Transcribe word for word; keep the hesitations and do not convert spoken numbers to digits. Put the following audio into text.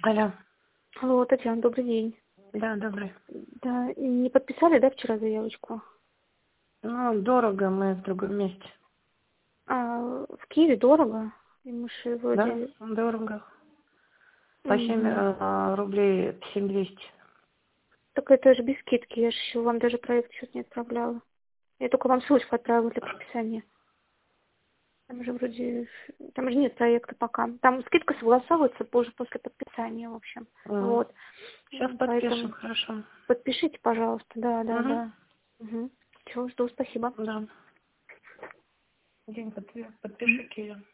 Алло. Алло, Татьяна, добрый день. Да, добрый. Да, не подписали, да, вчера заявочку? Ну, дорого, мы в другом месте. А, в Киеве дорого? И мы же Да, вроде... дорого. По семь Мгм. э, рублей, семь двести. Так это же без скидки, я же еще вам даже проект чуть не отправляла. Я только вам ссылочку отправила для подписания. Там же вроде... Там же нет проекта пока. Там скидка согласовывается позже, после подписания, в общем. Вот. Сейчас М, подпишем, Поэтому хорошо. подпишите, пожалуйста. Да, да, Угу. да. Угу. Все, жду, спасибо. Да. День подпи- подпишу, Кирилл.